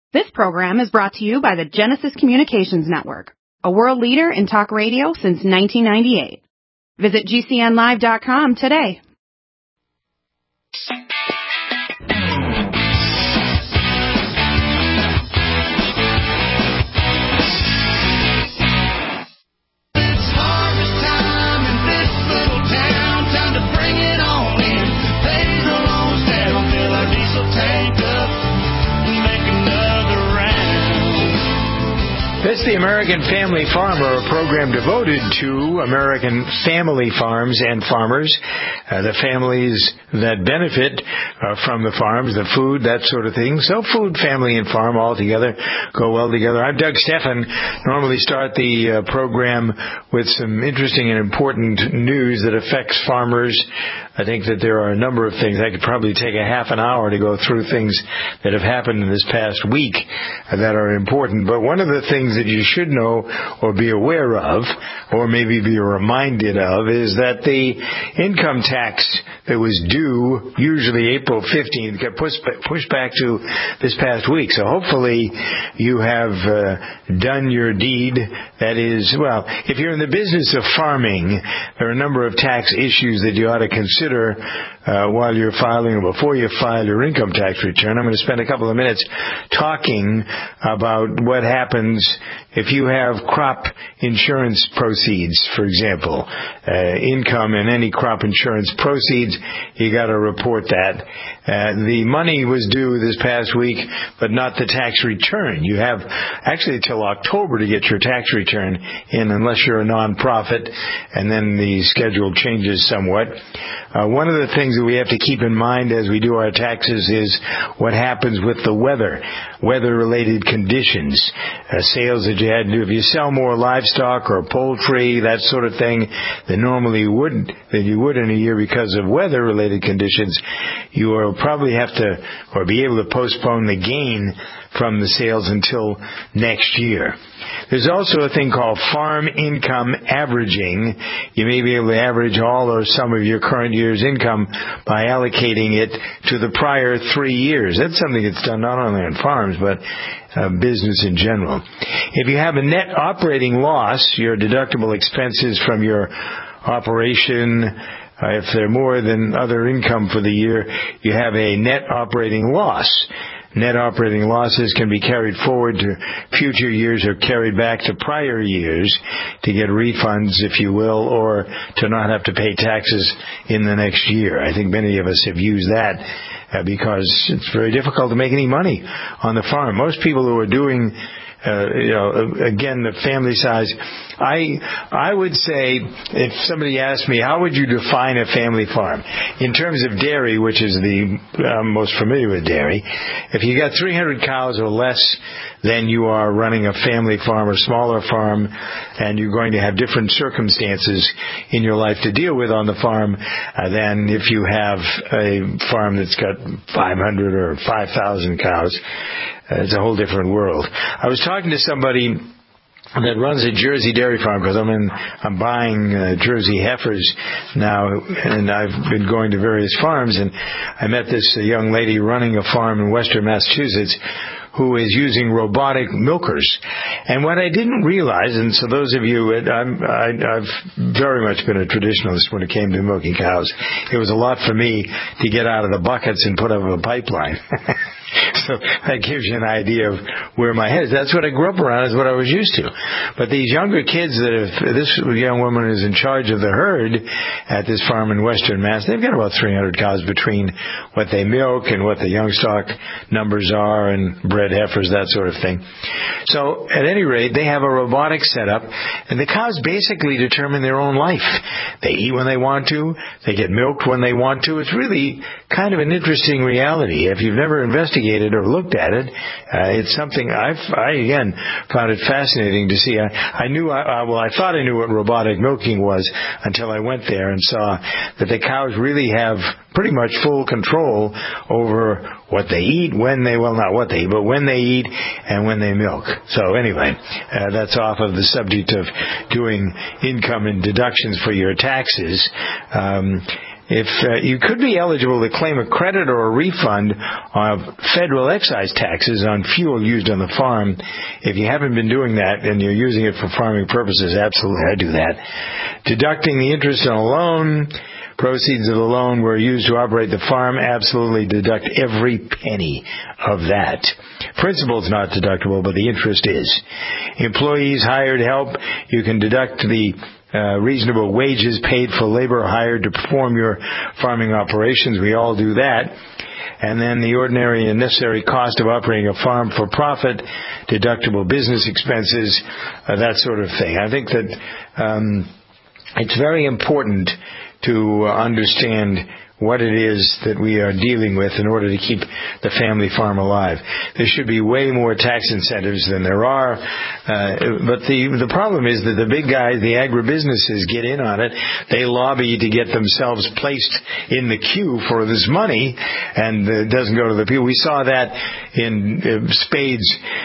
This program is brought to you by the Genesis Communications Network, a world leader in talk radio since 1998. Visit GCNlive.com today. This is the American Family Farmer, a program devoted to American family farms and farmers, the families that benefit from the farms, the food, that sort of thing. So food, family, and farm all together go well together. I'm Doug Stephan. Normally start the program with some interesting and important news that affects farmers. I think that there are a number of things. I could probably take a half an hour to go through things that have happened in this past week that are important. But one of the things that you should know or be aware of, or maybe be reminded of, is that the income tax that was due, usually April 15th, got pushed back to this past week. So hopefully you have done your deed. That is, well, if you're in the business of farming, there are a number of tax issues that you ought to consider while you're filing or before you file your income tax return. I'm going to spend a couple of minutes talking about what happens if you have crop insurance proceeds, for example, income and any crop insurance proceeds. You got to report that. The money was due this past week, but not the tax return. You have actually till October to get your tax return in, unless you're a nonprofit, and then the schedule changes somewhat. One of the things that we have to keep in mind as we do our taxes is what happens with the weather-related conditions, sales that you had to do. If you sell more livestock or poultry, that sort of thing, than you would in a year because of weather-related conditions, you will probably have to, or be able to postpone the gain from the sales until next year. There's also a thing called farm income averaging. You may be able to average all or some of your current year's income by allocating it to the prior 3 years. That's something that's done not only on farms, but business in general. If you have a net operating loss, your deductible expenses from your operation, if they're more than other income for the year, you have a net operating loss. Net operating losses can be carried forward to future years or carried back to prior years to get refunds, if you will, or to not have to pay taxes in the next year. I think many of us have used that because it's very difficult to make any money on the farm. Most people who are doing again, the family size, I would say, if somebody asked me, how would you define a family farm? In terms of dairy, which is the most familiar with dairy, if you got 300 cows or less, then you are running a family farm or smaller farm, and you're going to have different circumstances in your life to deal with on the farm than if you have a farm that's got 500 or 5,000 cows. It's a whole different world. I was talking to somebody that runs a Jersey dairy farm, because I'm buying Jersey heifers now, and I've been going to various farms, and I met this young lady running a farm in western Massachusetts who is using robotic milkers. And what I didn't realize, and so those of you, I've very much been a traditionalist when it came to milking cows. It was a lot for me to get out of the buckets and put up a pipeline. So that gives you an idea of where my head is. That's what I grew up around, is what I was used to. But these younger kids this young woman is in charge of the herd at this farm in western Mass. They've got about 300 cows between what they milk and what the young stock numbers are, and bred heifers, that sort of thing. So at any rate, they have a robotic setup, and the cows basically determine their own life. They eat when they want to. They get milked when they want to. It's really kind of an interesting reality. If you've never investigated or looked at it, it's something I again found it fascinating to see. I thought I knew what robotic milking was until I went there and saw that the cows really have pretty much full control over what they eat, not what they eat, but when they eat and when they milk. So anyway, that's off of the subject of doing income and deductions for your taxes. you could be eligible to claim a credit or a refund of federal excise taxes on fuel used on the farm. If you haven't been doing that and you're using it for farming purposes, absolutely, I do that. Deducting the interest on a loan. Proceeds of the loan were used to operate the farm. Absolutely deduct every penny of that. Principal is not deductible, but the interest is. Employees, hired help, you can deduct the reasonable wages paid for labor hired to perform your farming operations. We all do that. And then the ordinary and necessary cost of operating a farm for profit, deductible business expenses, that sort of thing. I think that it's very important to understand what it is that we are dealing with in order to keep the family farm alive. There should be way more tax incentives than there are, but the problem is that the big guys, the agribusinesses, get in on it. They lobby to get themselves placed in the queue for this money, and it doesn't go to the people. We saw that in spades,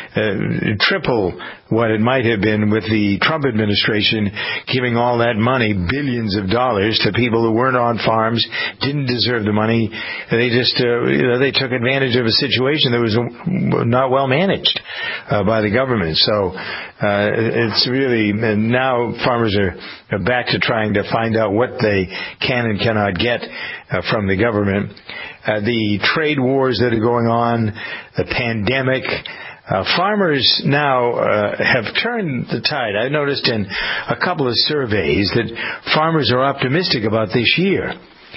triple what it might have been with the Trump administration giving all that money, billions of dollars, to people who weren't on farms, didn't deserve the money. They just, they took advantage of a situation that was not well managed by the government. So it's really, and now farmers are back to trying to find out what they can and cannot get from the government. The trade wars that are going on, the pandemic. Farmers now have turned the tide. I noticed in a couple of surveys that farmers are optimistic about this year.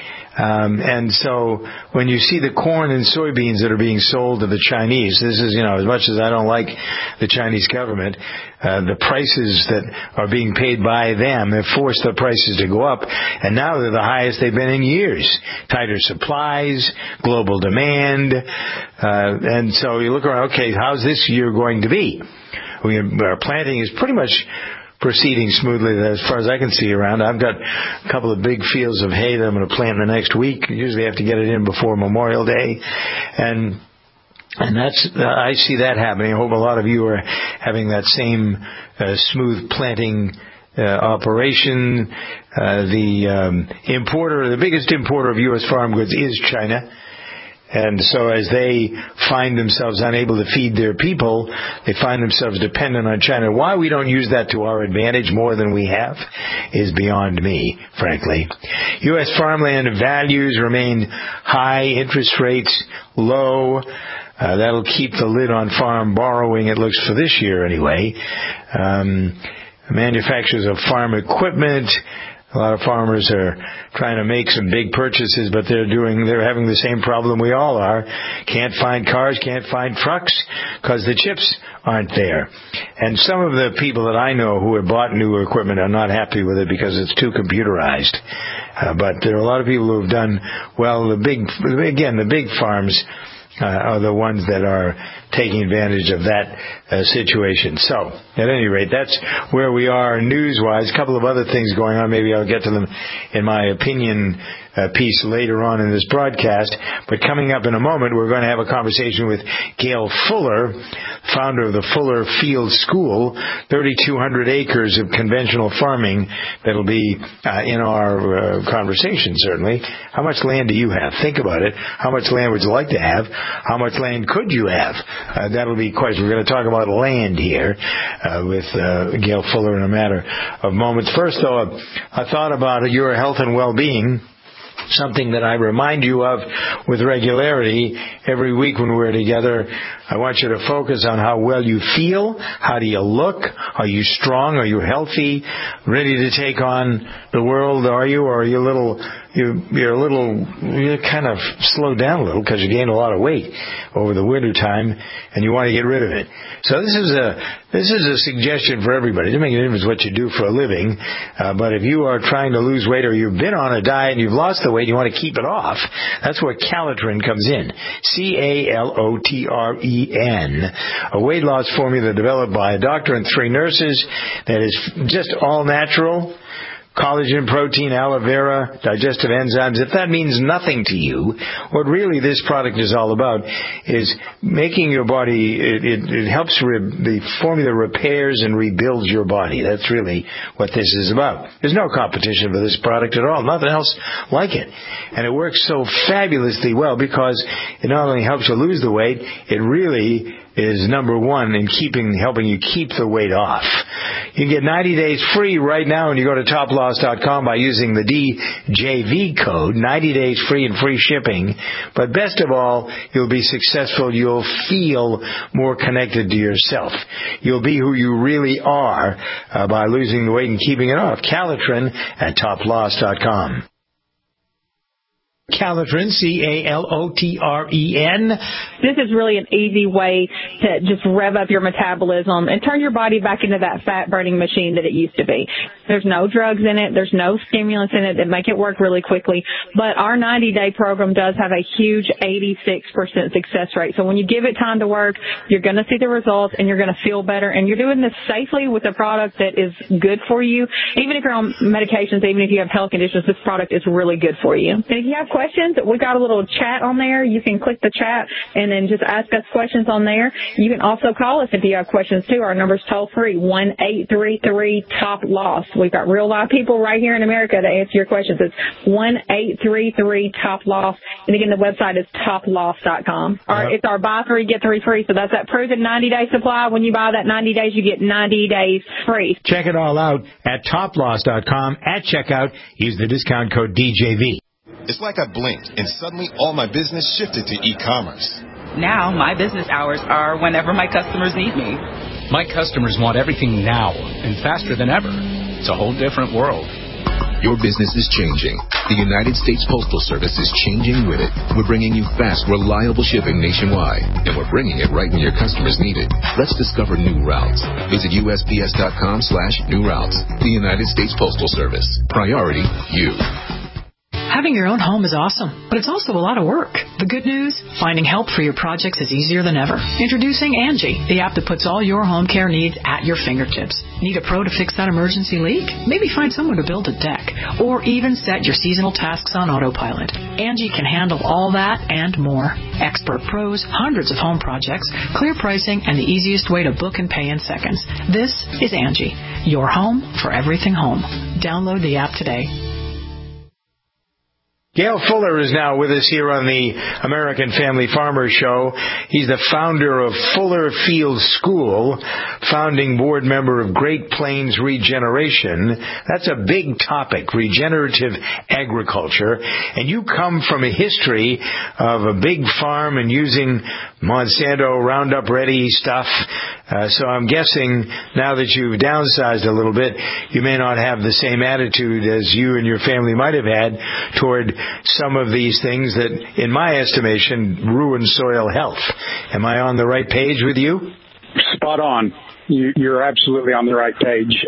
And so when you see the corn and soybeans that are being sold to the Chinese, this is, as much as I don't like the Chinese government, the prices that are being paid by them have forced the prices to go up, and now they're the highest they've been in years. Tighter supplies, global demand, and so you look around, okay, how's this year going to be? Our planting is pretty much proceeding smoothly as far as I can see around. I've got a couple of big fields of hay that I'm going to plant in the next week. Usually I have to get it in before Memorial Day. And that's, I see that happening. I hope a lot of you are having that same smooth planting operation. The biggest importer of U.S. farm goods is China. And so as they find themselves unable to feed their people, they find themselves dependent on China. Why we don't use that to our advantage more than we have is beyond me, frankly. U.S. farmland values remain high, interest rates low. That'll keep the lid on farm borrowing, it looks, for this year anyway. Manufacturers of farm equipment. A lot of farmers are trying to make some big purchases, but they're having the same problem we all are. Can't find cars, can't find trucks, because the chips aren't there. And some of the people that I know who have bought new equipment are not happy with it because it's too computerized. But there are a lot of people who have done well. The big farms are the ones that are taking advantage of that situation. So, at any rate, that's where we are news-wise. A couple of other things going on. Maybe I'll get to them in my opinion piece later on in this broadcast. But coming up in a moment, we're going to have a conversation with Gail Fuller, founder of the Fuller Field School, 3,200 acres of conventional farming that'll be in our conversation, certainly. How much land do you have? Think about it. How much land would you like to have? How much land could you have? That'll be question. We're going to talk about land here with Gail Fuller in a matter of moments. First, though, I thought about your health and well-being, something that I remind you of with regularity every week when we're together. I want you to focus on how well you feel. How do you look? Are you strong? Are you healthy? Ready to take on the world, are you? Or are you you're kind of slowed down a little because you gained a lot of weight over the winter time and you want to get rid of it. So this is a suggestion for everybody. It doesn't make any difference what you do for a living, but if you are trying to lose weight or you've been on a diet and you've lost the weight, you want to keep it off, that's where Calitrin comes in. Calotren, a weight loss formula developed by a doctor and 3 nurses that is just all natural. collagen, protein, aloe vera, digestive enzymes. If that means nothing to you, what really this product is all about is making your body, it helps the formula repairs and rebuilds your body. That's really what this is about. There's no competition for this product at all. Nothing else like it. And it works so fabulously well because it not only helps you lose the weight, it really is number one in helping you keep the weight off. You can get 90 days free right now when you go to toploss.com by using the DJV code, 90 days free and free shipping. But best of all, you'll be successful. You'll feel more connected to yourself. You'll be who you really are by losing the weight and keeping it off. Calitrin at toploss.com. Calitrin, Calotren. This is really an easy way to just rev up your metabolism and turn your body back into that fat-burning machine that it used to be. There's no drugs in it. There's no stimulants in it that make it work really quickly. But our 90-day program does have a huge 86% success rate. So when you give it time to work, you're going to see the results and you're going to feel better. And you're doing this safely with a product that is good for you. Even if you're on medications, even if you have health conditions, this product is really good for you. And if you have questions, we've got a little chat on there. You can click the chat and then just ask us questions on there. You can also call us if you have questions too. Our number's toll free, 1-833-TOP-LOSS. We've got real live people right here in America to answer your questions. It's 1-833-TOP-LOSS. And again, the website is toploss.com. It's our buy three, get three free. So that's that proven 90-day supply. When you buy that 90 days, you get 90 days free. Check it all out at toploss.com. At checkout, use the discount code DJV. It's like I blinked, and suddenly all my business shifted to e-commerce. Now, my business hours are whenever my customers need me. My customers want everything now and faster than ever. It's a whole different world. Your business is changing. The United States Postal Service is changing with it. We're bringing you fast, reliable shipping nationwide, and we're bringing it right when your customers need it. Let's discover new routes. Visit USPS.com/new routes. The United States Postal Service. Priority, you. Having your own home is awesome, but it's also a lot of work. The good news? Finding help for your projects is easier than ever. Introducing Angie, the app that puts all your home care needs at your fingertips. Need a pro to fix that emergency leak? Maybe find someone to build a deck, or even set your seasonal tasks on autopilot. Angie can handle all that and more. Expert pros, hundreds of home projects, clear pricing, and the easiest way to book and pay in seconds. This is Angie, your home for everything home. Download the app today. Gail Fuller is now with us here on the American Family Farmer Show. He's the founder of Fuller Field School, founding board member of Great Plains Regeneration. That's a big topic, regenerative agriculture. And you come from a history of a big farm and using Monsanto Roundup Ready stuff. So I'm guessing now that you've downsized a little bit, you may not have the same attitude as you and your family might have had toward some of these things that, in my estimation, ruin soil health. Am I on the right page with you? Spot on. You're absolutely on the right page.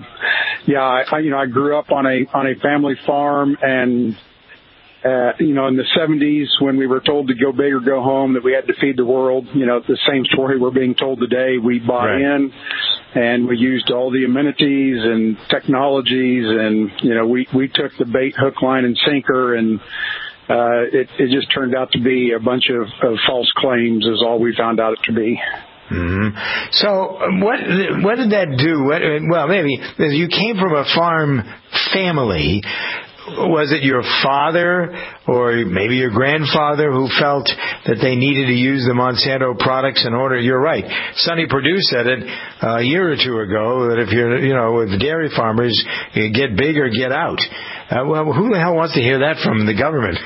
I grew up on a family farm, and in the 70s when we were told to go big or go home, that we had to feed the world, the same story we're being told today. We bought in, and we used all the amenities and technologies, and, we took the bait, hook, line, and sinker, and it just turned out to be a bunch of false claims is all we found out it to be. Mm-hmm. So what did that do? Maybe you came from a farm family. Was it your father or maybe your grandfather who felt that they needed to use the Monsanto products in order? You're right. Sonny Perdue said it a year or two ago that if you're, with dairy farmers, you get big or get out. Who the hell wants to hear that from the government?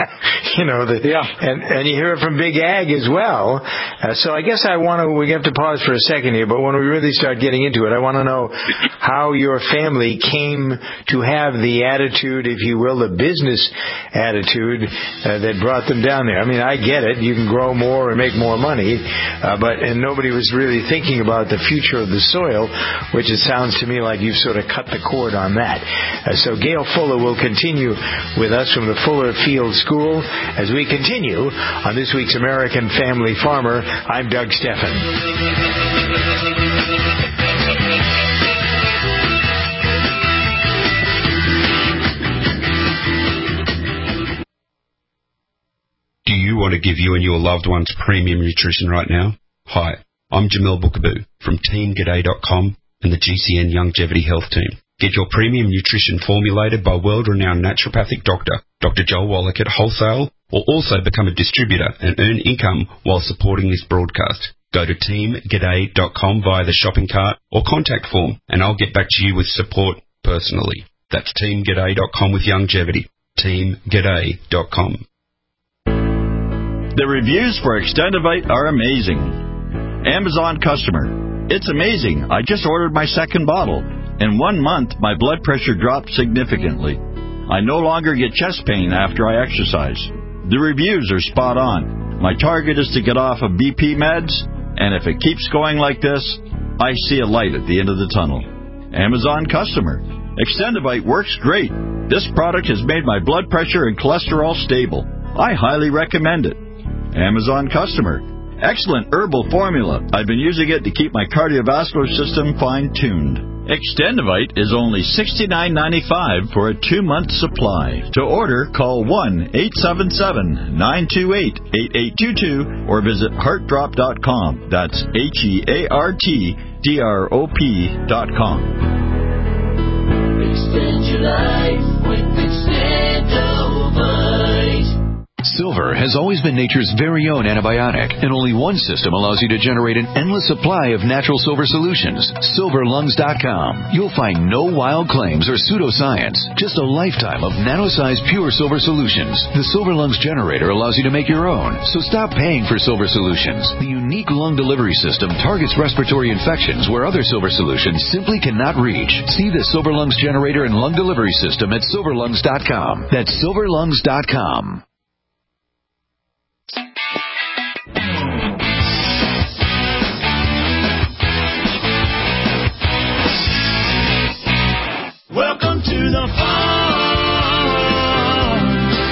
And you hear it from Big Ag as well. So I guess we have to pause for a second here, but when we really start getting into it, I want to know how your family came to have the attitude, if you will, the business attitude that brought them down there. I mean, I get it. You can grow more and make more money, and nobody was really thinking about the future of the soil, which it sounds to me like you've sort of cut the cord on that. So Gail Fuller will continue with us from the Fuller Field School as we continue on this week's American Family Farmer. I'm Doug Steffen. want to give you and your loved ones premium nutrition right now? Hi, I'm Jamil Bookaboo from TeamG'day.com and the GCN Longevity Health Team. Get your premium nutrition formulated by world-renowned naturopathic doctor, Dr. Joel Wallach at Wholesale, or also become a distributor and earn income while supporting this broadcast. Go to TeamG'day.com via the shopping cart or contact form, and I'll get back to you with support personally. That's TeamG'day.com with longevity. TeamG'day.com. The reviews for Extendivite are amazing. Amazon customer. It's amazing. I just ordered my second bottle. In 1 month, my blood pressure dropped significantly. I no longer get chest pain after I exercise. The reviews are spot on. My target is to get off of BP meds, and if it keeps going like this, I see a light at the end of the tunnel. Amazon customer. Extendivite works great. This product has made my blood pressure and cholesterol stable. I highly recommend it. Amazon customer. Excellent herbal formula. I've been using it to keep my cardiovascular system fine-tuned. Extendivite is only $69.95 for a 2-month supply. To order, call 1-877-928-8822 or visit heartdrop.com. That's HEARTDROP.com. Extend your life with Extendivite. Silver has always been nature's very own antibiotic, and only one system allows you to generate an endless supply of natural silver solutions. SilverLungs.com. You'll find no wild claims or pseudoscience, just a lifetime of nano-sized pure silver solutions. The Silver Lungs generator allows you to make your own, so stop paying for silver solutions. The unique lung delivery system targets respiratory infections where other silver solutions simply cannot reach. See the Silver Lungs generator and lung delivery system at SilverLungs.com. That's SilverLungs.com. Welcome to the farm.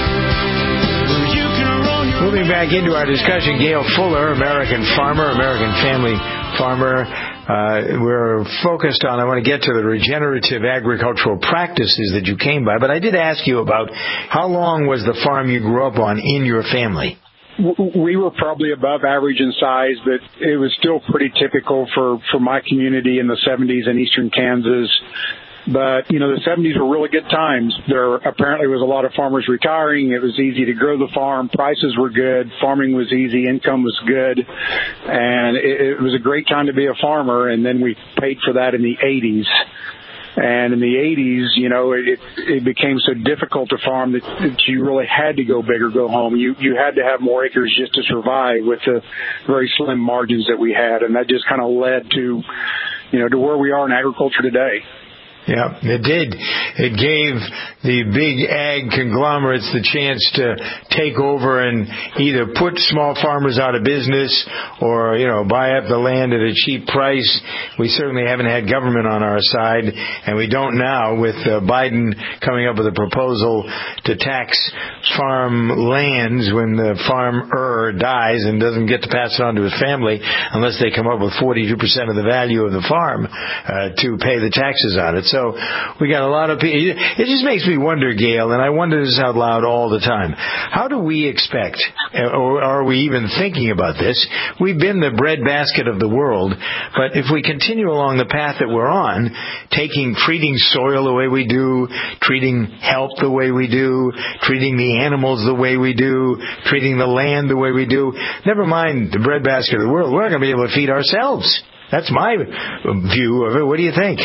Moving back into our discussion, Gail Fuller, American farmer, American family farmer. We're focused on, I want to get to the regenerative agricultural practices that you came by, but I did ask you about how long was the farm you grew up on in your family? We were probably above average in size, but it was still pretty typical for my community in the 70s in eastern Kansas. But, the 70s were really good times. There apparently was a lot of farmers retiring. It was easy to grow the farm. Prices were good. Farming was easy. Income was good. And it was a great time to be a farmer. And then we paid for that in the 80s. And in the 80s, it became so difficult to farm that you really had to go big or go home. You had to have more acres just to survive with the very slim margins that we had. And that just kind of led to where we are in agriculture today. Yeah, it did. It gave the big ag conglomerates the chance to take over and either put small farmers out of business or, buy up the land at a cheap price. We certainly haven't had government on our side, and we don't now with Biden coming up with a proposal to tax farm lands when the farmer dies and doesn't get to pass it on to his family unless they come up with 42% of the value of the farm to pay the taxes on it. So we got a lot of people. It just makes me wonder, Gail, and I wonder this out loud all the time. How do we expect, or are we even thinking about this? We've been the breadbasket of the world, but if we continue along the path that we're on, treating soil the way we do, treating health the way we do, treating the animals the way we do, treating the land the way we do, never mind the breadbasket of the world, we're not going to be able to feed ourselves. That's my view of it. What do you think?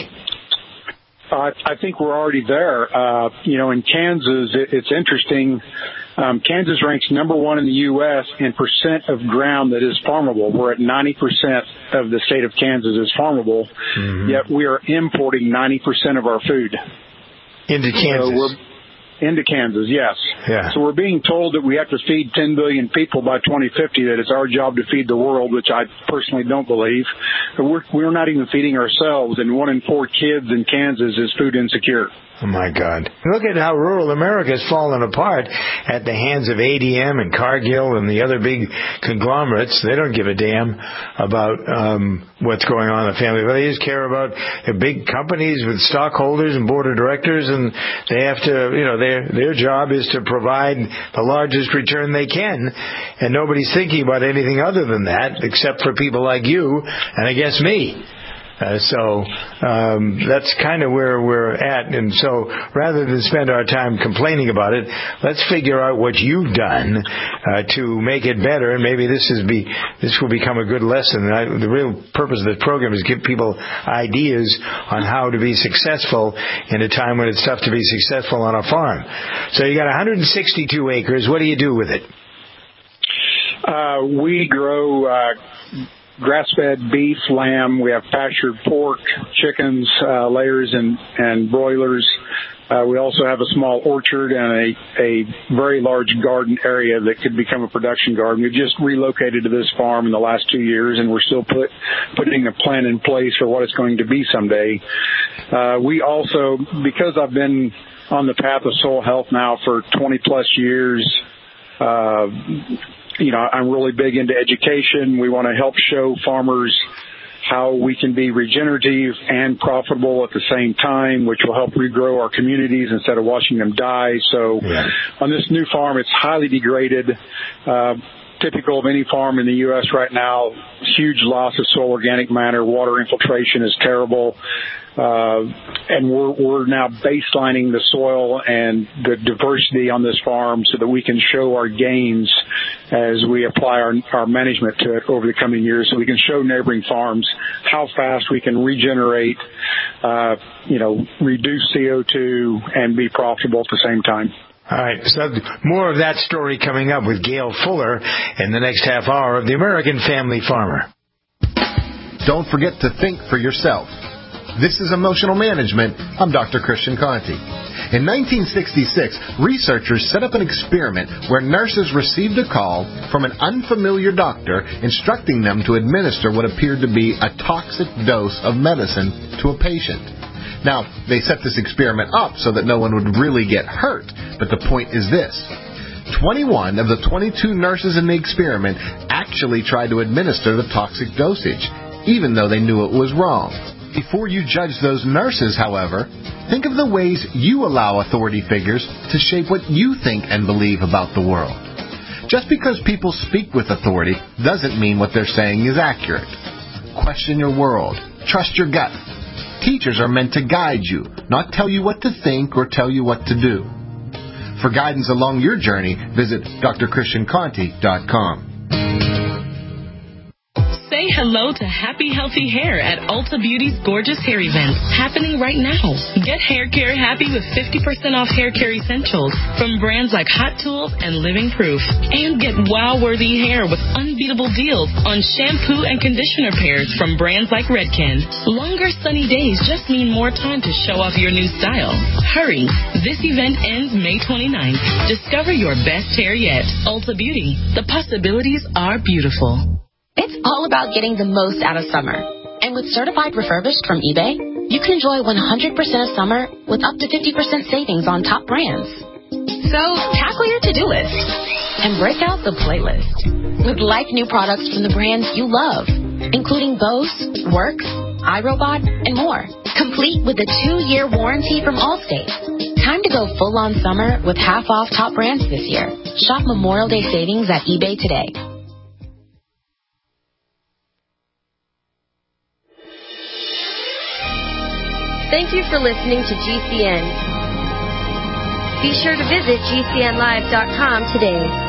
I think we're already there. In Kansas, it's interesting. Kansas ranks number one in the U.S. in percent of ground that is farmable. We're at 90% of the state of Kansas is farmable, yet we are importing 90% of our food. Into Kansas? Into Kansas, yes. Yeah. So we're being told that we have to feed 10 billion people by 2050, that it's our job to feed the world, which I personally don't believe. But we're not even feeding ourselves, and 1 in 4 kids in Kansas is food insecure. Oh, my God. Look at how rural America has fallen apart at the hands of ADM and Cargill and the other big conglomerates. They don't give a damn about what's going on in the family. They just care about the big companies with stockholders and board of directors, and they have to, their job is to provide the largest return they can, and nobody's thinking about anything other than that, except for people like you and I guess me. So that's kind of where we're at. And so rather than spend our time complaining about it, let's figure out what you've done to make it better. And maybe this will become a good lesson. The real purpose of this program is to give people ideas on how to be successful in a time when it's tough to be successful on a farm. So you got 162 acres. What do you do with it? We grow grass-fed beef, lamb. We have pastured pork, chickens, layers, and broilers. We also have a small orchard and a very large garden area that could become a production garden. We've just relocated to this farm in the last 2 years, and we're still putting a plan in place for what it's going to be someday. We also, because I've been on the path of soil health now for 20-plus years, I'm really big into education. We want to help show farmers how we can be regenerative and profitable at the same time, which will help regrow our communities instead of watching them die. So on this new farm, it's highly degraded, typical of any farm in the U.S. right now. Huge loss of soil organic matter. Water infiltration is terrible. And we're now baselining the soil and the diversity on this farm so that we can show our gains as we apply our management to it over the coming years, so we can show neighboring farms how fast we can regenerate, reduce CO2 and be profitable at the same time. All right, so more of that story coming up with Gail Fuller in the next half hour of The American Family Farmer. Don't forget to think for yourself. This is Emotional Management. I'm Dr. Christian Conti. In 1966, researchers set up an experiment where nurses received a call from an unfamiliar doctor instructing them to administer what appeared to be a toxic dose of medicine to a patient. Now, they set this experiment up so that no one would really get hurt, but the point is this. 21 of the 22 nurses in the experiment actually tried to administer the toxic dosage, even though they knew it was wrong. Before you judge those nurses, however, think of the ways you allow authority figures to shape what you think and believe about the world. Just because people speak with authority doesn't mean what they're saying is accurate. Question your world. Trust your gut. Teachers are meant to guide you, not tell you what to think or tell you what to do. For guidance along your journey, visit drchristianconti.com. Say hello to happy, healthy hair at Ulta Beauty's Gorgeous Hair Event, happening right now. Get hair care happy with 50% off hair care essentials from brands like Hot Tools and Living Proof. And get wow-worthy hair with unbeatable deals on shampoo and conditioner pairs from brands like Redken. Longer sunny days just mean more time to show off your new style. Hurry. This event ends May 29th. Discover your best hair yet. Ulta Beauty. The possibilities are beautiful. It's all about getting the most out of summer. And with Certified Refurbished from eBay, you can enjoy 100% of summer with up to 50% savings on top brands. So tackle your to-do list and break out the playlist with like new products from the brands you love, including Bose, Works, iRobot, and more. Complete with a 2-year warranty from Allstate. Time to go full on summer with half off top brands this year. Shop Memorial Day savings at eBay today. Thank you for listening to GCN. Be sure to visit GCNlive.com today.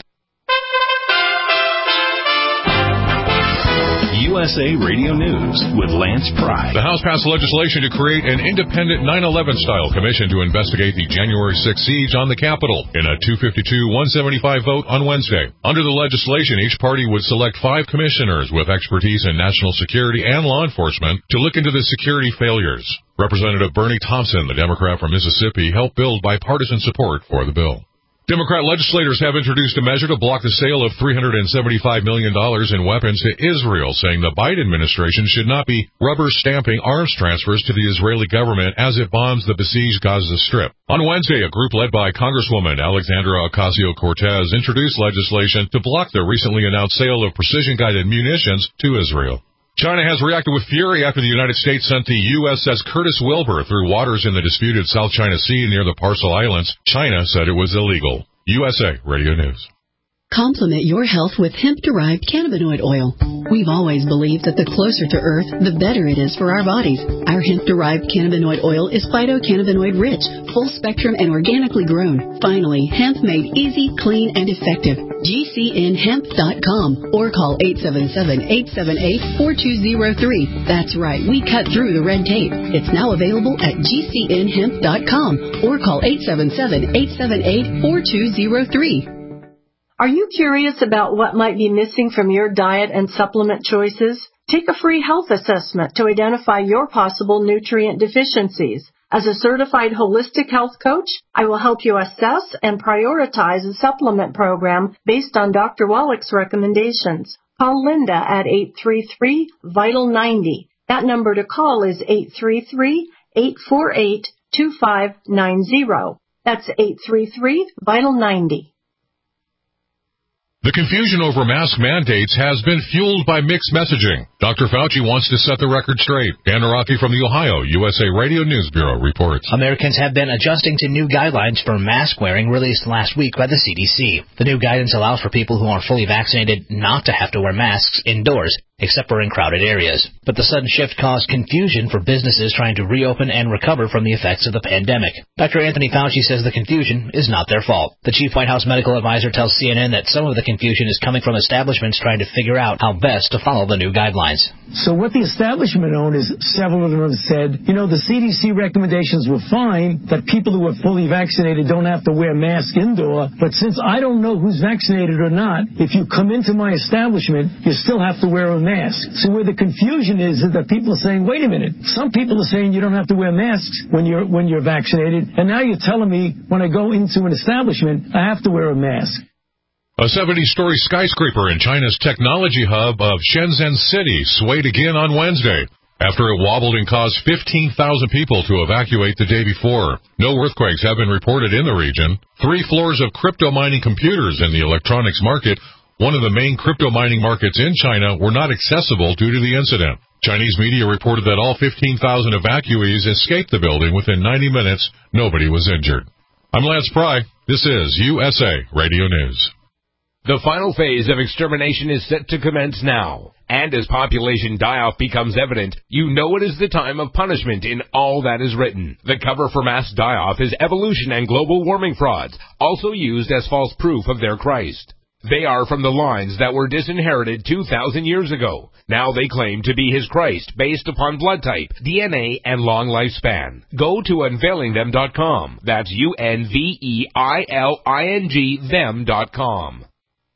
USA Radio News with Lance Pry. The House passed legislation to create an independent 9/11-style commission to investigate the January 6th siege on the Capitol in a 252-175 vote on Wednesday. Under the legislation, each party would select 5 commissioners with expertise in national security and law enforcement to look into the security failures. Representative Bernie Thompson, the Democrat from Mississippi, helped build bipartisan support for the bill. Democrat legislators have introduced a measure to block the sale of $375 million in weapons to Israel, saying the Biden administration should not be rubber-stamping arms transfers to the Israeli government as it bombs the besieged Gaza Strip. On Wednesday, a group led by Congresswoman Alexandra Ocasio-Cortez introduced legislation to block the recently announced sale of precision-guided munitions to Israel. China has reacted with fury after the United States sent the USS Curtis Wilbur through waters in the disputed South China Sea near the Parcel Islands. China said it was illegal. USA Radio News. Complement your health with hemp-derived cannabinoid oil. We've always believed that the closer to Earth, the better it is for our bodies. Our hemp-derived cannabinoid oil is phytocannabinoid-rich, full-spectrum, and organically grown. Finally, hemp made easy, clean, and effective. GCNhemp.com or call 877-878-4203. That's right, we cut through the red tape. It's now available at GCNhemp.com or call 877-878-4203. Are you curious about what might be missing from your diet and supplement choices? Take a free health assessment to identify your possible nutrient deficiencies. As a certified holistic health coach, I will help you assess and prioritize a supplement program based on Dr. Wallach's recommendations. Call Linda at 833-VITAL-90. That number to call is 833-848-2590. That's 833-VITAL-90. The confusion over mask mandates has been fueled by mixed messaging. Dr. Fauci wants to set the record straight. Dan Naraki from the Ohio USA Radio News Bureau reports. Americans have been adjusting to new guidelines for mask wearing released last week by the CDC. The new guidance allows for people who are fully vaccinated not to have to wear masks indoors, except for in crowded areas. But the sudden shift caused confusion for businesses trying to reopen and recover from the effects of the pandemic. Dr. Anthony Fauci says the confusion is not their fault. The chief White House medical advisor tells CNN that some of the confusion is coming from establishments trying to figure out how best to follow the new guidelines. So what the establishment owners, several of them have said, the CDC recommendations were fine, that people who are fully vaccinated don't have to wear masks indoor, but since I don't know who's vaccinated or not, if you come into my establishment, you still have to wear a mask. So where the confusion is that people are saying, wait a minute, some people are saying you don't have to wear masks when you're vaccinated, and now you're telling me when I go into an establishment, I have to wear a mask. A 70-story skyscraper in China's technology hub of Shenzhen City swayed again on Wednesday after it wobbled and caused 15,000 people to evacuate the day before. No earthquakes have been reported in the region. 3 floors of crypto mining computers in the electronics market, one of the main crypto mining markets in China, were not accessible due to the incident. Chinese media reported that all 15,000 evacuees escaped the building within 90 minutes. Nobody was injured. I'm Lance Pry. This is USA Radio News. The final phase of extermination is set to commence now. And as population die-off becomes evident, you know it is the time of punishment in all that is written. The cover for mass die-off is evolution and global warming frauds, also used as false proof of their Christ. They are from the lines that were disinherited 2,000 years ago. Now they claim to be his Christ based upon blood type, DNA, and long lifespan. Go to unveilingthem.com. That's UNVEILING them.com.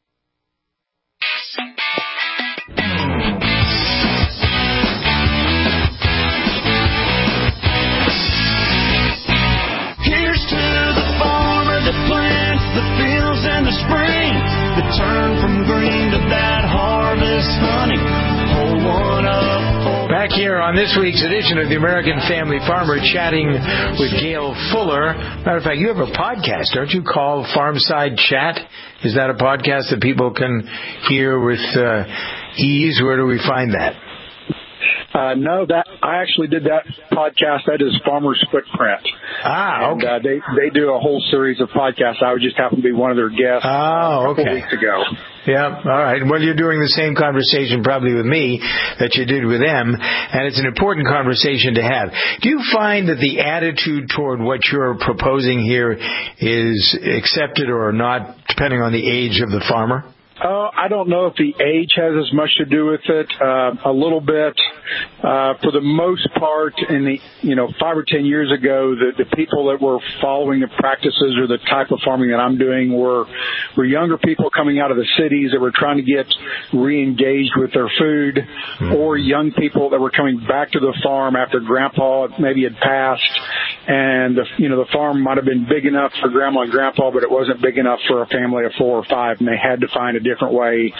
Here's to the farmer that plants the fields in the spring, that turn from green to that harvest honey. Hold one up. Back here on this week's edition of the American Family Farmer, chatting with Gail Fuller. Matter of fact, you have a podcast, don't you, called Farmside Chat? Is that a podcast that people can hear with ease? Where do we find that? No, that I actually did that podcast. That is Farmer's Footprint. Okay. And, they do a whole series of podcasts. I would just happen to be one of their guests a couple weeks ago. Yeah, all right. Well, you're doing the same conversation probably with me that you did with them, and it's an important conversation to have. Do you find that the attitude toward what you're proposing here is accepted or not, depending on the age of the farmer? I don't know if the age has as much to do with it. A little bit. For the most part, in the 5 or 10 years ago, the people that were following the practices or the type of farming that I'm doing were younger people coming out of the cities that were trying to get re-engaged with their food, or young people that were coming back to the farm after Grandpa maybe had passed, and the farm might have been big enough for Grandma and Grandpa, but it wasn't big enough for a family of 4 or 5, and they had to find a different way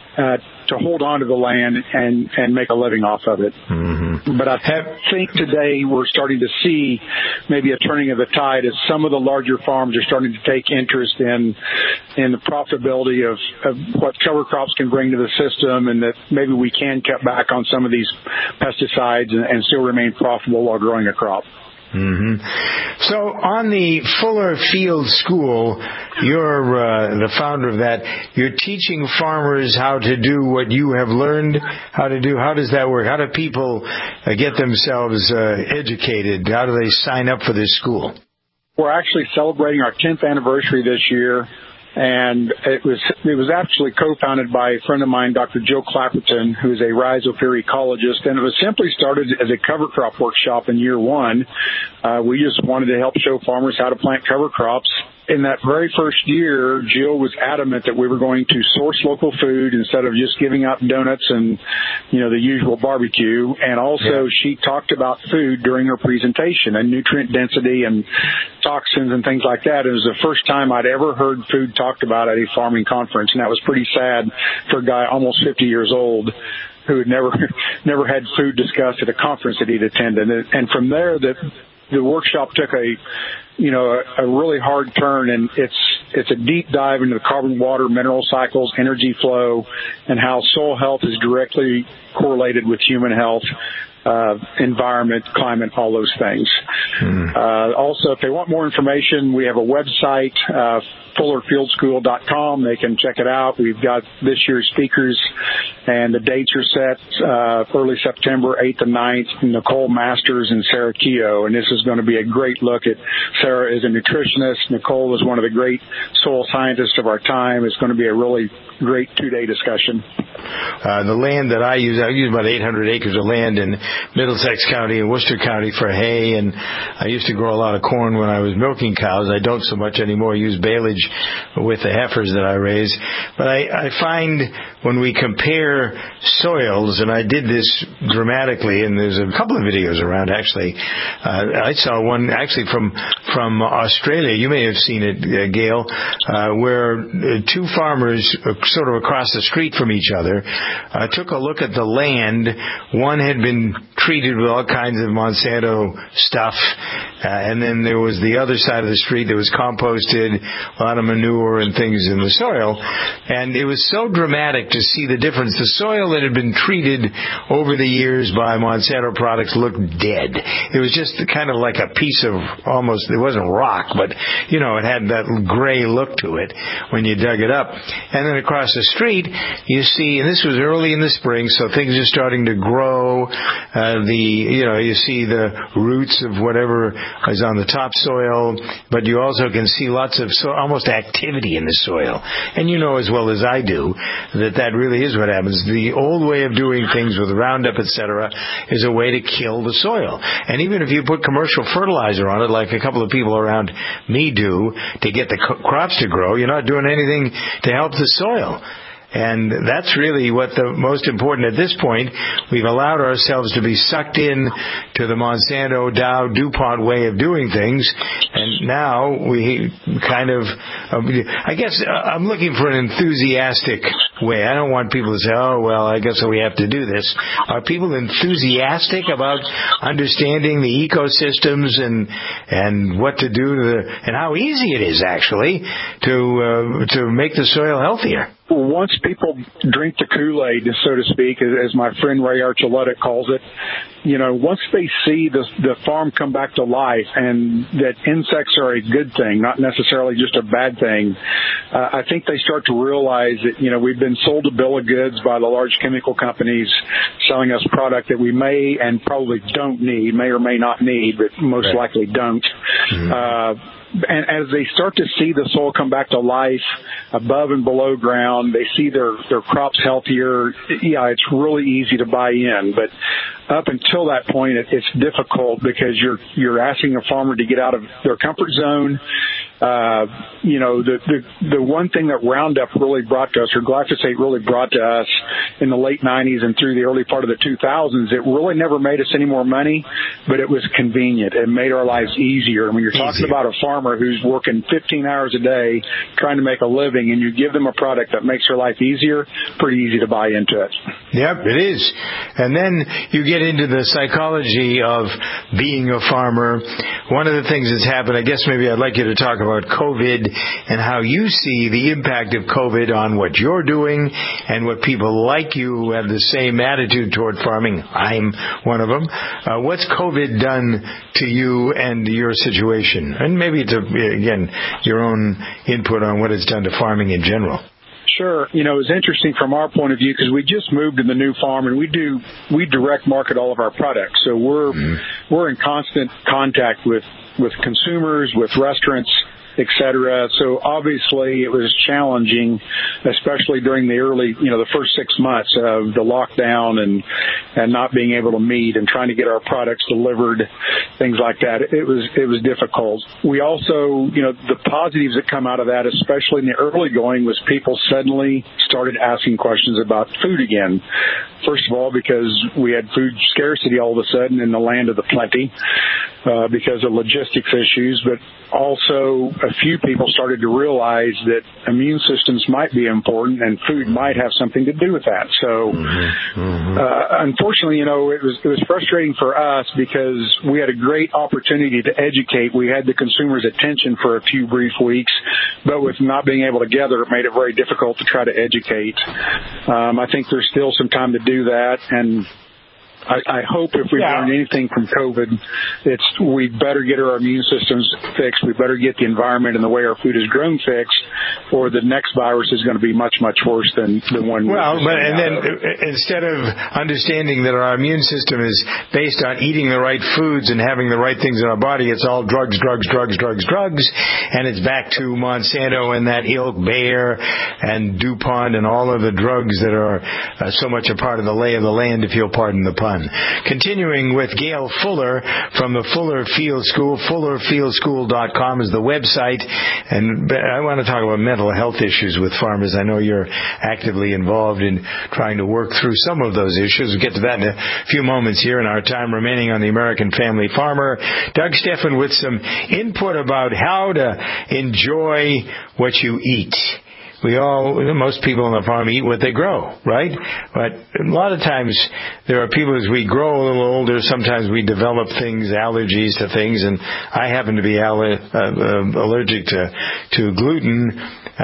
to hold on to the land and make a living off of it. Mm-hmm. But I think today we're starting to see maybe a turning of the tide as some of the larger farms are starting to take interest in the profitability of what cover crops can bring to the system, and that maybe we can cut back on some of these pesticides and still remain profitable while growing a crop. Mm-hmm. So on the Fuller Field School, you're the founder of that. You're teaching farmers how to do what you have learned how to do. How does that work? How do people get themselves educated? How do they sign up for this school? We're actually celebrating our 10th anniversary this year. And it was actually co-founded by a friend of mine, Dr. Joe Clapperton, who is a rhizosphere ecologist, and it was simply started as a cover crop workshop in year 1. We just wanted to help show farmers how to plant cover crops. In that very first year, Jill was adamant that we were going to source local food instead of just giving out donuts and, the usual barbecue. And also she talked about food during her presentation and nutrient density and toxins and things like that. It was the first time I'd ever heard food talked about at a farming conference, and that was pretty sad for a guy almost 50 years old who had never had food discussed at a conference that he'd attended. And from there, the workshop took a really hard turn, and it's a deep dive into the carbon, water, mineral cycles, energy flow, and how soil health is directly correlated with human health, environment, climate, all those things. Also, if they want more information, we have a website, fullerfieldschool.com. They can check it out. We've got this year's speakers, and the dates are set early September, 8th and 9th, Nicole Masters and Sarah Keogh. And this is going to be a great look at, Sarah is a nutritionist. Nicole is one of the great soil scientists of our time. It's going to be a really great 2-day discussion. The land that I use about 800 acres of land in Middlesex County and Worcester County for hay, and I used to grow a lot of corn when I was milking cows. I don't so much anymore. I use baleage with the heifers that I raise. But I find when we compare soils, and I did this dramatically, and there's a couple of videos around actually. I saw one actually from Australia. You may have seen it, Gail, where 2 farmers sort of across the street from each other took a look at the land. One had been treated with all kinds of Monsanto stuff, and then there was the other side of the street that was composted, a lot of manure and things in the soil. And it was so dramatic to see the difference. The soil that had been treated over the years by Monsanto products looked dead. It was just kind of like a piece of almost, it wasn't rock, but, it had that gray look to it when you dug it up. And then across the street, you see, and this was early in the spring, so things are starting to grow. You see the roots of whatever is on the topsoil, but you also can see lots of almost activity in the soil. And you know as well as I do that really is what happens. The old way of doing things with Roundup, etc., is a way to kill the soil. And even if you put commercial fertilizer on it, like a couple of people around me do, to get the crops to grow, you're not doing anything to help the soil. And that's really what the most important at this point. We've allowed ourselves to be sucked in to the Monsanto, Dow, DuPont way of doing things. And now we kind of, I guess I'm looking for an enthusiastic way. I don't want people to say, oh, well, I guess we have to do this. Are people enthusiastic about understanding the ecosystems and what to do and how easy it is actually to make the soil healthier? Once people drink the Kool-Aid, so to speak, as my friend Ray Archuleta calls it, once they see the farm come back to life and that insects are a good thing, not necessarily just a bad thing, I think they start to realize that, we've been sold a bill of goods by the large chemical companies selling us product that we may and probably don't need, may or may not need, but most likely don't. Mm-hmm. And as they start to see the soil come back to life above and below ground, they see their crops healthier. Yeah, it's really easy to buy in. But up until that point, it's difficult because you're asking a farmer to get out of their comfort zone. The one thing that Roundup really brought to us, or glyphosate really brought to us in the late 90s and through the early part of the 2000s, it really never made us any more money, but it was convenient. It made our lives easier. And when you're talking about a farmer who's working 15 hours a day trying to make a living, and you give them a product that makes their life easier, pretty easy to buy into it. Yep, it is. And then you get into the psychology of being a farmer. One of the things that's happened, I guess maybe I'd like you to talk about COVID and how you see the impact of COVID on what you're doing and what people like you who have the same attitude toward farming. I'm one of them. What's COVID done to you and your situation? And maybe to, again, your own input on what it's done to farming in general. Sure. It was interesting from our point of view because we just moved to the new farm and we direct market all of our products. So we're in constant contact with consumers, with restaurants, et cetera. So obviously it was challenging, especially during the early, the first 6 months of the lockdown and not being able to meet and trying to get our products delivered, things like that. It was difficult. We also, the positives that come out of that, especially in the early going, was people suddenly started asking questions about food again. First of all, because we had food scarcity all of a sudden in the land of the plenty because of logistics issues, but also a few people started to realize that immune systems might be important and food might have something to do with that. So, unfortunately, it was frustrating for us because we had a great opportunity to educate. We had the consumer's attention for a few brief weeks, but with not being able to gather, it made it very difficult to try to educate. I think there's still some time to do that, and I hope if we learned anything from COVID, we better get our immune systems fixed. We better get the environment and the way our food is grown fixed, or the next virus is going to be much, much worse than the one. Instead of understanding that our immune system is based on eating the right foods and having the right things in our body, it's all drugs, and it's back to Monsanto and that ilk, Bayer and DuPont and all of the drugs that are so much a part of the lay of the land, if you'll pardon the pun. Continuing with Gail Fuller from the Fuller Field School. FullerFieldSchool.com is the website. And I want to talk about mental health issues with farmers. I know you're actively involved in trying to work through some of those issues. We'll get to that in a few moments here in our time remaining on the American Family Farmer. Doug Steffen with some input about how to enjoy what you eat. Most people on the farm eat what they grow, right? But a lot of times there are people, as we grow a little older, sometimes we develop allergies to things, and I happen to be allergic to gluten.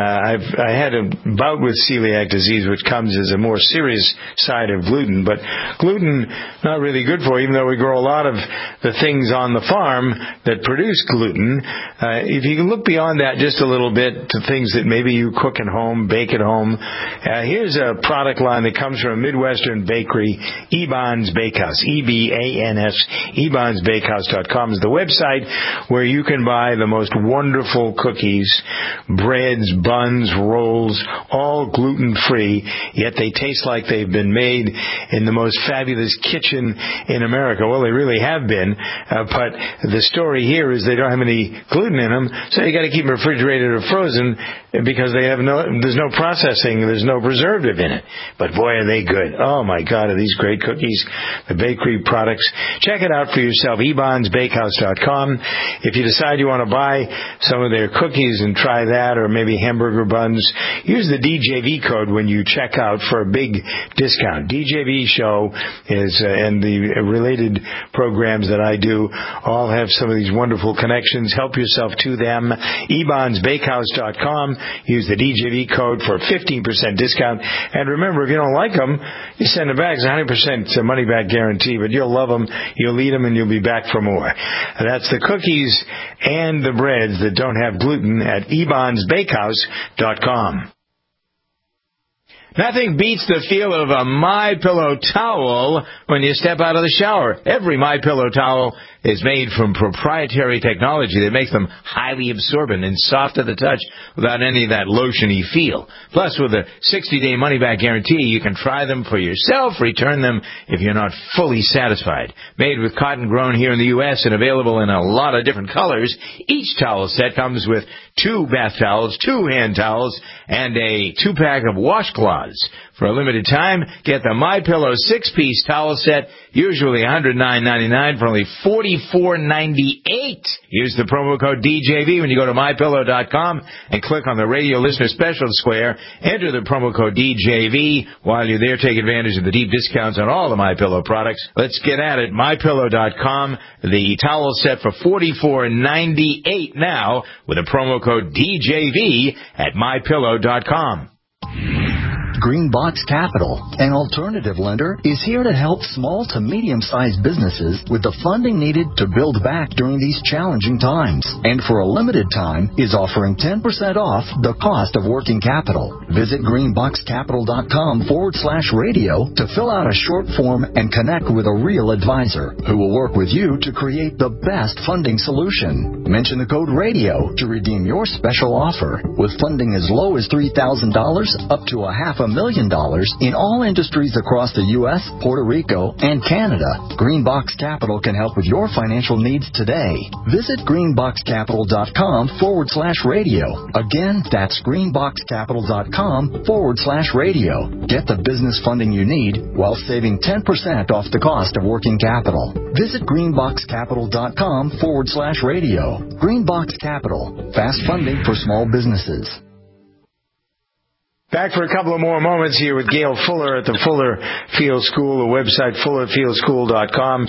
I had a bout with celiac disease, which comes as a more serious side of gluten, but gluten not really good for you, even though we grow a lot of the things on the farm that produce gluten. If you can look beyond that just a little bit to things that maybe you cook at home, bake at home, here's a product line that comes from a Midwestern bakery, Eban's Bakehouse, EBANS, EbansBakehouse.com is the website where you can buy the most wonderful cookies, breads, buns, rolls, all gluten-free, yet they taste like they've been made in the most fabulous kitchen in America. Well, they really have been, but the story here is they don't have any gluten in them, so you got to keep them refrigerated or frozen because there's no processing, there's no preservative in it. But boy, are they good. Oh my God, are these great cookies, the bakery products. Check it out for yourself, EbansBakehouse.com. If you decide you want to buy some of their cookies and try that, or maybe hamburger buns, use the DJV code when you check out for a big discount. DJV show and the related programs that I do all have some of these wonderful connections. Help yourself to them. EbansBakehouse.com. Use the DJV code for a 15% discount. And remember, if you don't like them, you send them back. It's 100% money back guarantee, but you'll love them, you'll eat them, and you'll be back for more. That's the cookies and the breads that don't have gluten at EbansBakehouse.com. Nothing beats the feel of a MyPillow towel when you step out of the shower. Every MyPillow towel is made from proprietary technology that makes them highly absorbent and soft to the touch without any of that lotiony feel. Plus, with a 60-day money-back guarantee, you can try them for yourself, return them if you're not fully satisfied. Made with cotton grown here in the U.S. and available in a lot of different colors, each towel set comes with 2 bath towels, 2 hand towels, and a 2-pack of washcloths. For a limited time, get the MyPillow 6-piece towel set, usually $109.99 for only $44.98. Use the promo code DJV when you go to MyPillow.com and click on the radio listener special square. Enter the promo code DJV. While you're there, take advantage of the deep discounts on all the MyPillow products. Let's get at it. MyPillow.com. The towel set for $44.98 now with a promo code DJV at MyPillow.com. Greenbox Capital, an alternative lender, is here to help small to medium-sized businesses with the funding needed to build back during these challenging times. And for a limited time, is offering 10% off the cost of working capital. Visit greenboxcapital.com/radio to fill out a short form and connect with a real advisor who will work with you to create the best funding solution. Mention the code RADIO to redeem your special offer. With funding as low as $3,000 up to $500,000 in all industries across the U.S., Puerto Rico, and Canada. Greenbox Capital can help with your financial needs today. Visit greenboxcapital.com/radio. Again, that's greenboxcapital.com/radio. Get the business funding you need while saving 10% off the cost of working capital. Visit greenboxcapital.com/radio. Greenbox Capital. Fast funding for small businesses. Back for a couple of more moments here with Gail Fuller at the Fuller Field School, the website fullerfieldschool.com.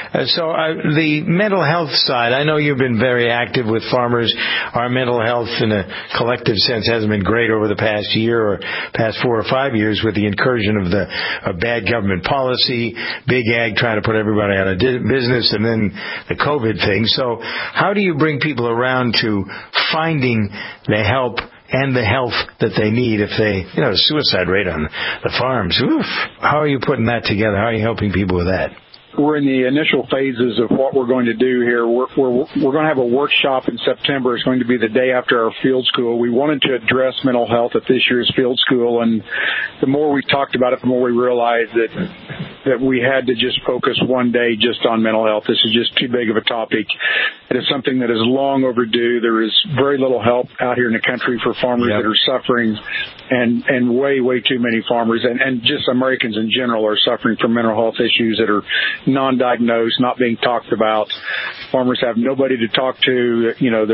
The mental health side, I know you've been very active with farmers. Our mental health in a collective sense hasn't been great over the past year or past 4 or 5 years with the incursion of bad government policy, big ag trying to put everybody out of business, and then the COVID thing. So how do you bring people around to finding the help and the health that they need if they, the suicide rate on the farms? Oof. How are you putting that together? How are you helping people with that? We're in the initial phases of what we're going to do here. We're going to have a workshop in September. It's going to be the day after our field school. We wanted to address mental health at this year's field school, and the more we talked about it, the more we realized that we had to just focus one day just on mental health. This is just too big of a topic. It is something that is long overdue. There is very little help out here in the country for farmers that are suffering, and way, way too many farmers and just Americans in general are suffering from mental health issues that are non-diagnosed, not being talked about. Farmers have nobody to talk to.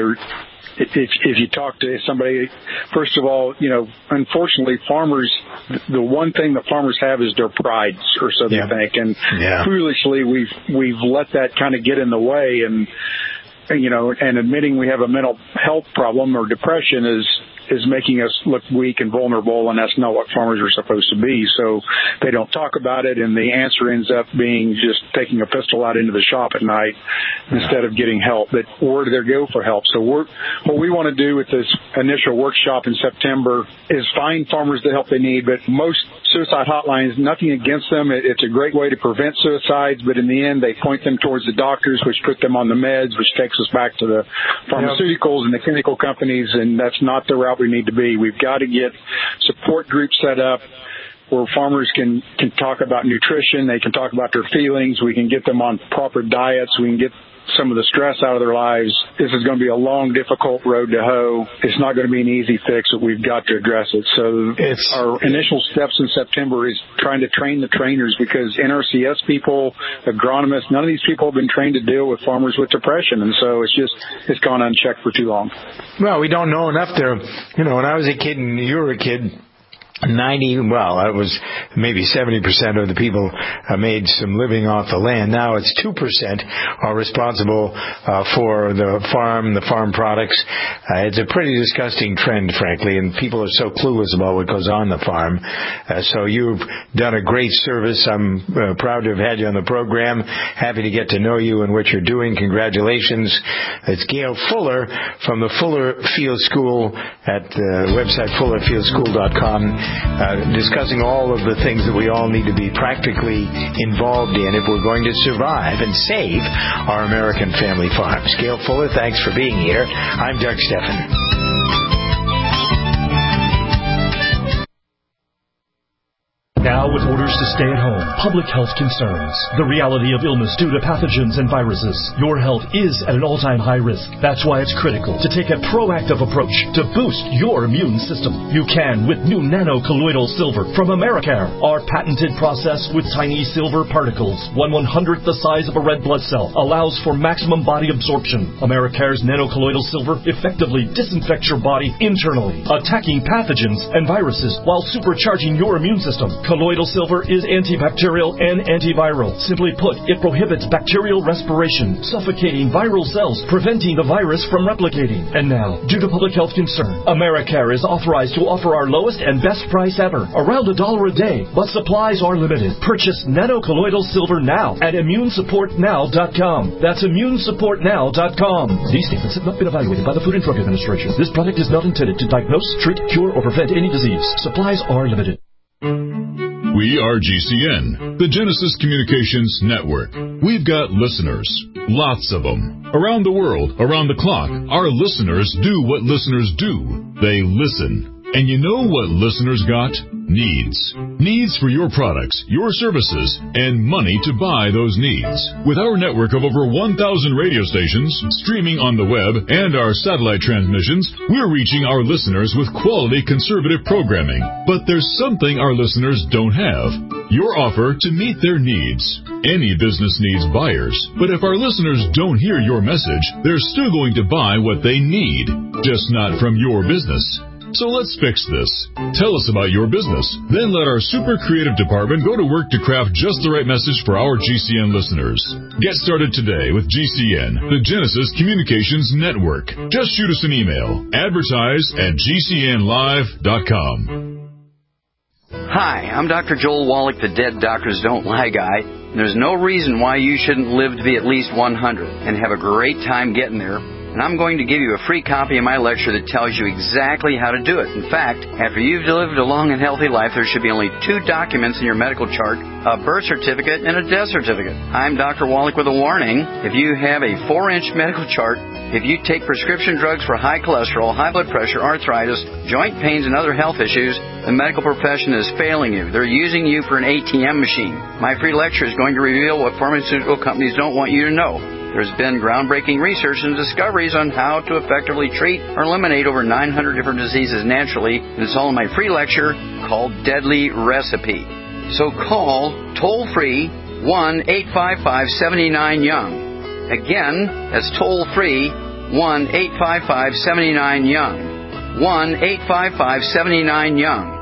If you talk to somebody, first of all, unfortunately, farmers, the one thing that farmers have is their pride, or so they think. And foolishly, we've let that kind of get in the way, and admitting we have a mental health problem or depression is making us look weak and vulnerable, and that's not what farmers are supposed to be. So they don't talk about it, and the answer ends up being just taking a pistol out into the shop at night instead of getting help. But where do they go for help? So what we want to do with this initial workshop in September is find farmers the help they need. But most suicide hotlines, nothing against them. It's a great way to prevent suicides, but in the end, they point them towards the doctors, which put them on the meds, which takes us back to the pharmaceuticals and the chemical companies, and that's not the route we need to be. We've got to get support groups set up where farmers can talk about nutrition, they can talk about their feelings, we can get them on proper diets, we can get some of the stress out of their lives. This is going to be a long, difficult road to hoe. It's not going to be an easy fix, but we've got to address it. So our initial steps in September is trying to train the trainers, because NRCS people, agronomists, none of these people have been trained to deal with farmers with depression. And so it's gone unchecked for too long. Well, we don't know enough there. When I was a kid and you were a kid, it was maybe 70% of the people made some living off the land. Now it's 2% are responsible for the farm products. It's a pretty disgusting trend, frankly, and people are so clueless about what goes on the farm. So you've done a great service. I'm proud to have had you on the program. Happy to get to know you and what you're doing. Congratulations. It's Gail Fuller from the Fuller Field School at the website fullerfieldschool.com. discussing all of the things that we all need to be practically involved in if we're going to survive and save our American family farms. Gail Fuller, thanks for being here. I'm Doug Steffen. Now, with orders to stay at home, public health concerns, the reality of illness due to pathogens and viruses, your health is at an all-time high risk. That's why it's critical to take a proactive approach to boost your immune system. You can with new nano-colloidal silver from Americare. Our patented process with tiny silver particles, 1/100th the size of a red blood cell, allows for maximum body absorption. Americare's nano-colloidal silver effectively disinfects your body internally, attacking pathogens and viruses while supercharging your immune system. Colloidal silver is antibacterial and antiviral. Simply put, it prohibits bacterial respiration, suffocating viral cells, preventing the virus from replicating. And now, due to public health concern, Americare is authorized to offer our lowest and best price ever, around $1 a day, but supplies are limited. Purchase nano-colloidal silver now at immunesupportnow.com. That's immunesupportnow.com. These statements have not been evaluated by the Food and Drug Administration. This product is not intended to diagnose, treat, cure, or prevent any disease. Supplies are limited. We are GCN, the Genesis Communications Network. We've got listeners, lots of them. Around the world, around the clock, our listeners do what listeners do. They listen. And you know what listeners got? Needs. Needs for your products, your services, and money to buy those needs. With our network of over 1,000 radio stations, streaming on the web, and our satellite transmissions, we're reaching our listeners with quality conservative programming. But there's something our listeners don't have. Your offer to meet their needs. Any business needs buyers, but if our listeners don't hear your message, they're still going to buy what they need, just not from your business. So let's fix this. Tell us about your business. Then let our super creative department go to work to craft just the right message for our GCN listeners. Get started today with GCN, the Genesis Communications Network. Just shoot us an email. Advertise@gcnlive.com. Hi, I'm Dr. Joel Wallach, the Dead Doctors Don't Lie guy. There's no reason why you shouldn't live to be at least 100 and have a great time getting there. And I'm going to give you a free copy of my lecture that tells you exactly how to do it. In fact, after you've lived a long and healthy life, there should be only 2 documents in your medical chart, a birth certificate and a death certificate. I'm Dr. Wallach with a warning. If you have a 4-inch medical chart, if you take prescription drugs for high cholesterol, high blood pressure, arthritis, joint pains, and other health issues, the medical profession is failing you. They're using you for an ATM machine. My free lecture is going to reveal what pharmaceutical companies don't want you to know. There's been groundbreaking research and discoveries on how to effectively treat or eliminate over 900 different diseases naturally, and it's all in my free lecture called Deadly Recipe. So call toll-free 1-855-79-YOUNG. Again, that's toll-free 1-855-79-YOUNG. 1-855-79-YOUNG.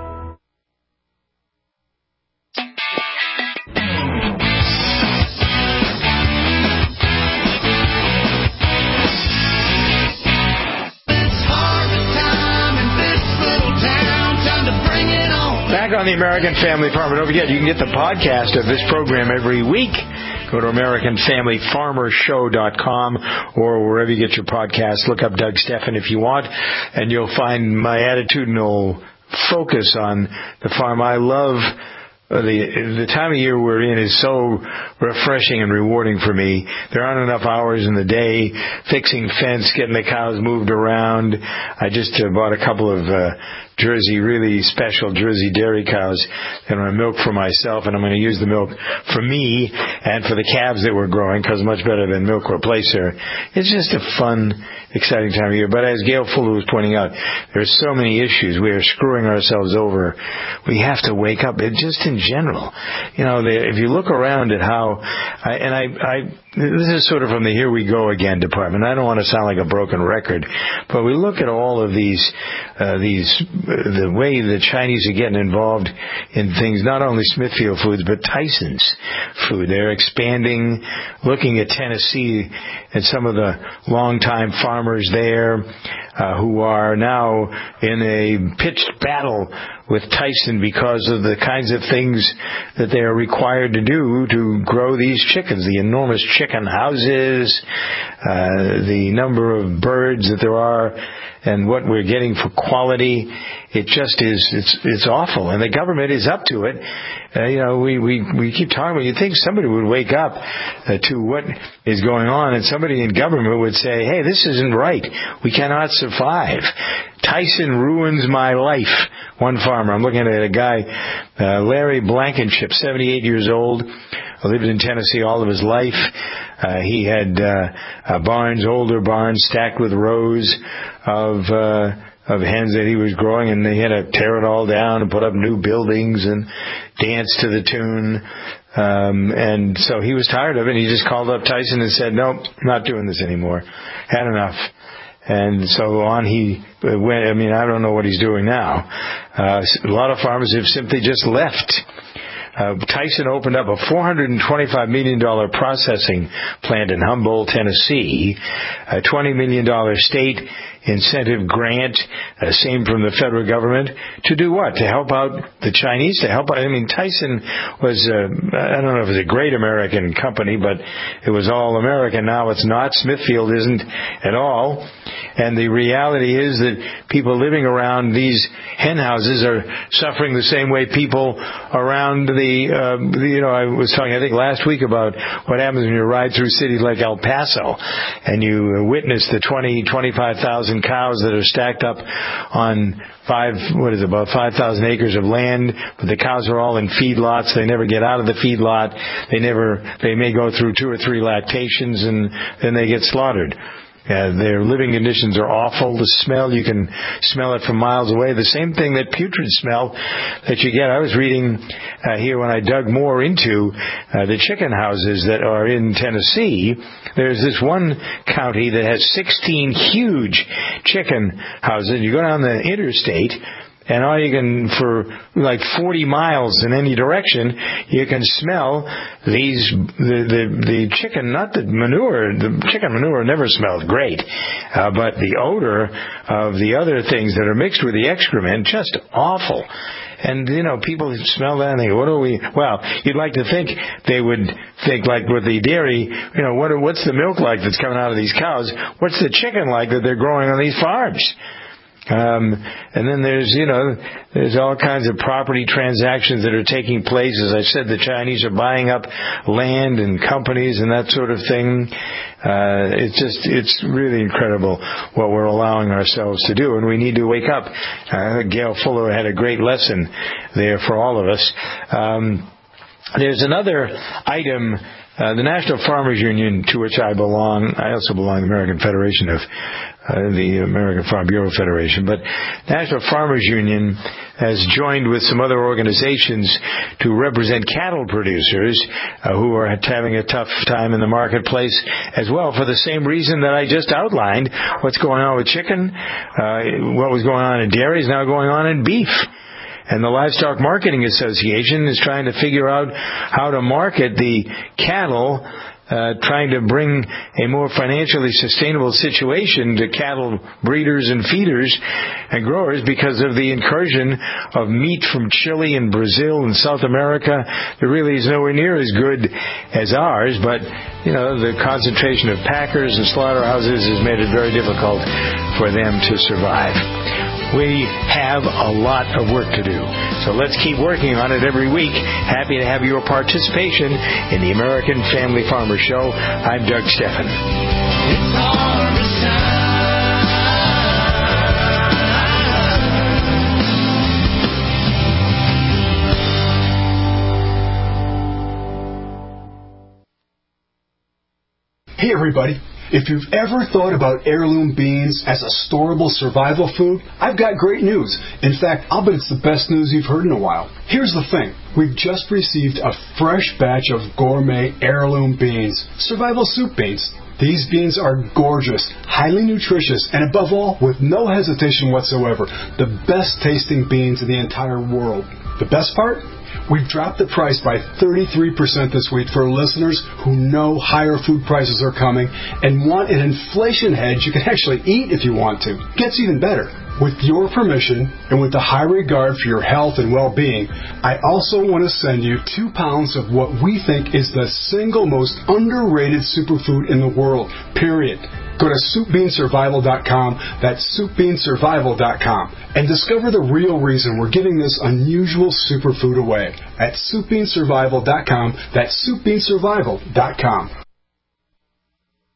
Back on the American Family Farmer. Don't forget, you can get the podcast of this program every week. Go to AmericanFamilyFarmerShow.com or wherever you get your podcasts. Look up Doug Steffen if you want, and you'll find my attitudinal focus on the farm. I love the time of year we're in is so refreshing and rewarding for me. There aren't enough hours in the day fixing fence, getting the cows moved around. I just bought a couple of Jersey, really special Jersey dairy cows that I'm going to milk for myself, and I'm going to use the milk for me and for the calves that we're growing, because much better than milk replacer. It's just a fun, exciting time of year. But as Gail Fuller was pointing out, there's so many issues. We are screwing ourselves over. We have to wake up. Just in general, you know, if you look around at how, this is sort of from the Here We Go Again department. I don't want to sound like a broken record, but we look at all of these the way the Chinese are getting involved in things, not only Smithfield Foods, but Tyson's food. They're expanding, looking at Tennessee and some of the longtime farmers there who are now in a pitched battle with Tyson because of the kinds of things that they are required to do to grow these chickens. The enormous chicken houses, the number of birds that there are, and what we're getting for quality. It just is, it's awful. And the government is up to it. We keep talking about, you'd think somebody would wake up to what is going on, and somebody in government would say, hey, this isn't right. We cannot survive. Tyson ruins my life. One farmer, I'm looking at a guy, Larry Blankenship, 78 years old, lived in Tennessee all of his life. He had barns, older barns, stacked with rows of hens that he was growing, and he had to tear it all down and put up new buildings and dance to the tune. And so he was tired of it, and he just called up Tyson and said, nope, not doing this anymore. Had enough. And so on he went. I mean, I don't know what he's doing now. A lot of farmers have simply just left. Tyson opened up a $425 million processing plant in Humboldt, Tennessee, a $20 million state incentive grant, same from the federal government, to do what? To help out the Chinese, to help out. I mean, Tyson was, I don't know if it was a great American company, but it was all American. Now it's not. Smithfield isn't at all. And the reality is that people living around these hen houses are suffering the same way people around I was talking, I think, last week about what happens when you ride through cities like El Paso and you witness the 25,000 cows that are stacked up on about 5,000 acres of land, but the cows are all in feedlots. They never get out of the feedlot. They may go through 2 or 3 lactations and then they get slaughtered. Their living conditions are awful. The smell, you can smell it from miles away. The same thing, that putrid smell that you get. I was reading here when I dug more into the chicken houses that are in Tennessee. There's this one county that has 16 huge chicken houses. You go down the interstate, and all you can, for like 40 miles in any direction, you can smell the chicken, not the manure. The chicken manure never smelled great, but the odor of the other things that are mixed with the excrement, just awful. And, people smell that and they go, well, you'd like to think they would think like with the dairy, what's the milk like that's coming out of these cows? What's the chicken like that they're growing on these farms? And then there's all kinds of property transactions that are taking place. As I said, the Chinese are buying up land and companies and that sort of thing. It's really incredible what we're allowing ourselves to do, and we need to wake up. Gail Fuller had a great lesson there for all of us. There's another item. The National Farmers Union, to which I belong, I also belong to the American Federation of the American Farm Bureau Federation, but National Farmers Union has joined with some other organizations to represent cattle producers who are having a tough time in the marketplace as well, for the same reason that I just outlined. What's going on with chicken, what was going on in dairy is now going on in beef. And the Livestock Marketing Association is trying to figure out how to market the cattle, trying to bring a more financially sustainable situation to cattle breeders and feeders and growers because of the incursion of meat from Chile and Brazil and South America that really is nowhere near as good as ours, but the concentration of packers and slaughterhouses has made it very difficult for them to survive. We have a lot of work to do, so let's keep working on it every week. Happy to have your participation in the American Family Farmer Show. I'm Doug Steffen. It's harvest time. Hey everybody. If you've ever thought about heirloom beans as a storable survival food, I've got great news. In fact, I'll bet it's the best news you've heard in a while. Here's the thing. We've just received a fresh batch of gourmet heirloom beans, survival soup beans. These beans are gorgeous, highly nutritious, and above all, with no hesitation whatsoever, the best tasting beans in the entire world. The best part? We've dropped the price by 33% this week for listeners who know higher food prices are coming and want an inflation hedge you can actually eat if you want to. Gets even better. With your permission, and with the high regard for your health and well-being, I also want to send you 2 pounds of what we think is the single most underrated superfood in the world, period. Go to SoupBeanSurvival.com, that's SoupBeanSurvival.com, and discover the real reason we're giving this unusual superfood away at SoupBeanSurvival.com, that's SoupBeanSurvival.com.